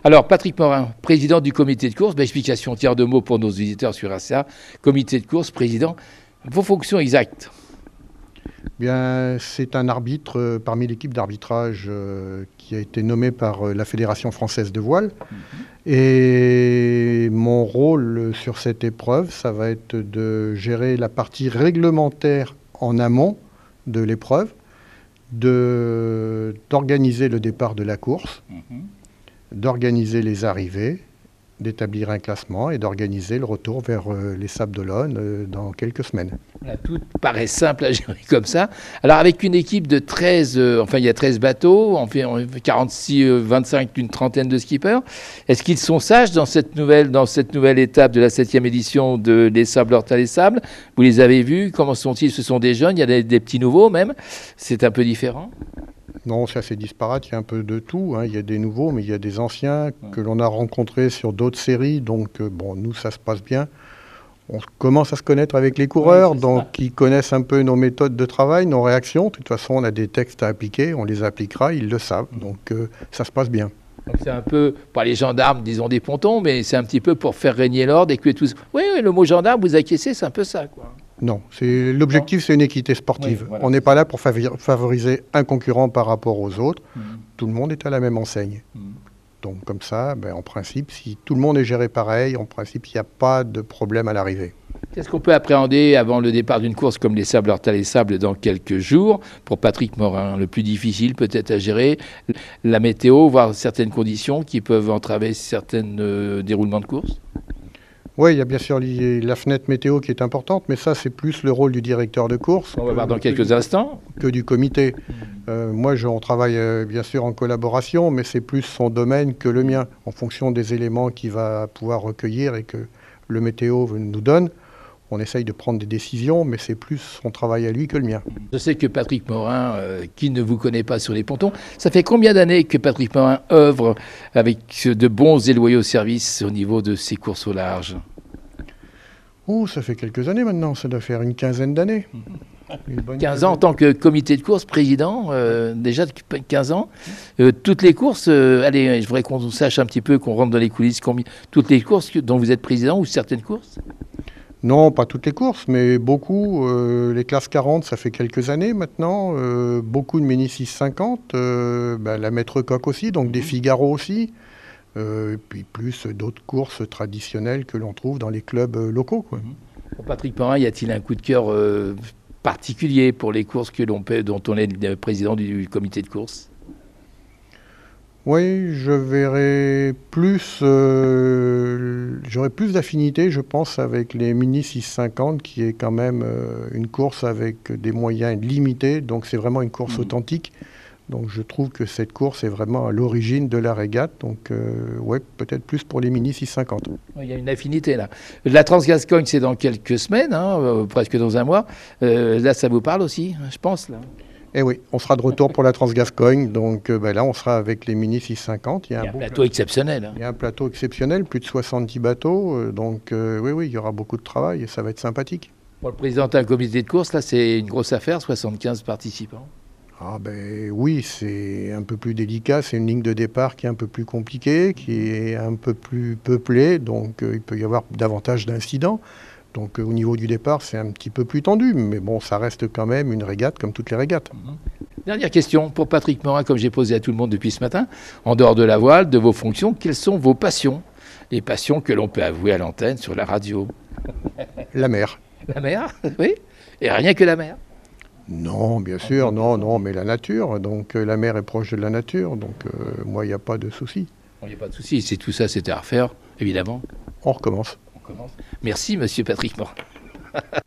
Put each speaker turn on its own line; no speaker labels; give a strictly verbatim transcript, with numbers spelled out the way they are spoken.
Alors, Patrick Morin, président du comité de course, ben, explication tiers de mots pour nos visiteurs sur A C A. Comité de course, président, vos fonctions exactes?
Bien, c'est un arbitre euh, parmi l'équipe d'arbitrage euh, qui a été nommé par euh, la Fédération française de voile. Mmh. Et mon rôle sur cette épreuve, ça va être de gérer la partie réglementaire en amont de l'épreuve, de, d'organiser le départ de la course, mmh. d'organiser les arrivées, d'établir un classement et d'organiser le retour vers euh, les Sables d'Olonne euh, dans quelques semaines.
Là, tout paraît simple à gérer comme ça. Alors avec une équipe de treize, euh, enfin il y a treize bateaux, on fait quarante-six, euh, vingt-cinq, une trentaine de skippers. Est-ce qu'ils sont sages dans cette nouvelle, dans cette nouvelle étape de la septième édition de Les Sables Horta les Sables? Vous les avez vus? Comment sont-ils? Ce sont des jeunes, il y a des, des petits nouveaux même. C'est un peu différent?
Non, c'est assez disparate, il y a un peu de tout, hein. Il y a des nouveaux, mais il y a des anciens que l'on a rencontrés sur d'autres séries, donc euh, bon, nous, ça se passe bien. On commence à se connaître avec les coureurs, oui, donc ça. Ils connaissent un peu nos méthodes de travail, nos réactions. De toute façon, on a des textes à appliquer, on les appliquera, ils le savent, donc euh, ça se passe bien.
Donc c'est un peu, pas les gendarmes, disons des pontons, mais c'est un petit peu pour faire régner l'ordre et que tous... Oui, oui, le mot gendarme, vous acquiescez, c'est un peu ça, quoi.
Non, c'est, l'objectif, c'est une équité sportive. Oui, voilà. On n'est pas là pour favoriser un concurrent par rapport aux autres. Mmh. Tout le monde est à la même enseigne. Mmh. Donc comme ça, ben, en principe, si tout le monde est géré pareil, en principe, il n'y a pas de problème à l'arrivée.
Qu'est-ce qu'on peut appréhender avant le départ d'une course comme les Sables Horta les Sables dans quelques jours? Pour Patrick Morin, le plus difficile peut-être à gérer, la météo, voire certaines conditions qui peuvent entraver certains euh, déroulements de course?
Oui, il y a bien sûr la fenêtre météo qui est importante, mais ça, c'est plus le rôle du directeur de course.
On va voir dans quelques
que,
instants.
Que du comité. Mmh. Euh, moi, je, on travaille euh, bien sûr en collaboration, mais c'est plus son domaine que le mien, en fonction des éléments qu'il va pouvoir recueillir et que le météo nous donne. On essaye de prendre des décisions, mais c'est plus son travail à lui que le mien.
Je sais que Patrick Morin, euh, qui ne vous connaît pas sur les pontons, ça fait combien d'années que Patrick Morin œuvre avec de bons et loyaux services au niveau de ses courses au large?
Oh, ça fait quelques années maintenant, ça doit faire une quinzaine d'années.
Une quinze ans en tant que comité de course, président, euh, déjà depuis quinze ans. Euh, toutes les courses, euh, allez, je voudrais qu'on sache un petit peu, qu'on rentre dans les coulisses, combien, toutes les courses dont vous êtes président ou certaines courses?
Non, pas toutes les courses, mais beaucoup. Euh, les classes quarante, ça fait quelques années maintenant. Euh, beaucoup de Mini six cent cinquante, euh, ben, la Maître Coq aussi, donc des Figaro aussi. Euh, et puis plus d'autres courses traditionnelles que l'on trouve dans les clubs euh, locaux, quoi.
Pour Patrick Morin, y a-t-il un coup de cœur euh, particulier pour les courses que l'on paie, dont on est le président du comité de course?
Oui, je verrais plus, euh, j'aurais plus d'affinité, je pense, avec les Mini six cent cinquante, qui est quand même euh, une course avec des moyens limités, donc c'est vraiment une course mmh. authentique. Donc je trouve que cette course est vraiment à l'origine de la régate, donc euh, ouais, peut-être plus pour les Mini six cent cinquante.
Il y a une affinité là. La Transgascogne, c'est dans quelques semaines, hein, euh, presque dans un mois. Euh, là, ça vous parle aussi, je pense, là.
Eh oui, on sera de retour pour la Transgascogne, donc euh, ben là on sera avec les Mini six cent cinquante.
Il y a un, il y a un plateau pla- exceptionnel. Hein.
Il y a un plateau exceptionnel, plus de soixante-dix bateaux, euh, donc euh, oui, oui, il y aura beaucoup de travail et ça va être sympathique.
Pour le président d'un comité de course, là c'est une grosse affaire, soixante-quinze participants.
Ah ben oui, c'est un peu plus délicat, c'est une ligne de départ qui est un peu plus compliquée, qui est un peu plus peuplée, donc euh, il peut y avoir davantage d'incidents. Donc euh, au niveau du départ, c'est un petit peu plus tendu, mais bon, ça reste quand même une régate comme toutes les régates.
Mmh. Dernière question pour Patrick Morin, comme j'ai posé à tout le monde depuis ce matin. En dehors de la voile, de vos fonctions, quelles sont vos passions? Les passions que l'on peut avouer à l'antenne, sur la radio.
La mer.
La mer, oui. Et rien que la mer.
Non, bien sûr, non, non, mais la nature. Donc euh, la mer est proche de la nature, donc euh, moi, il n'y a pas de souci.
Il n'y a pas de souci. Si tout ça, c'était à refaire, évidemment.
On recommence.
On commence. Merci, monsieur Patrick Morin.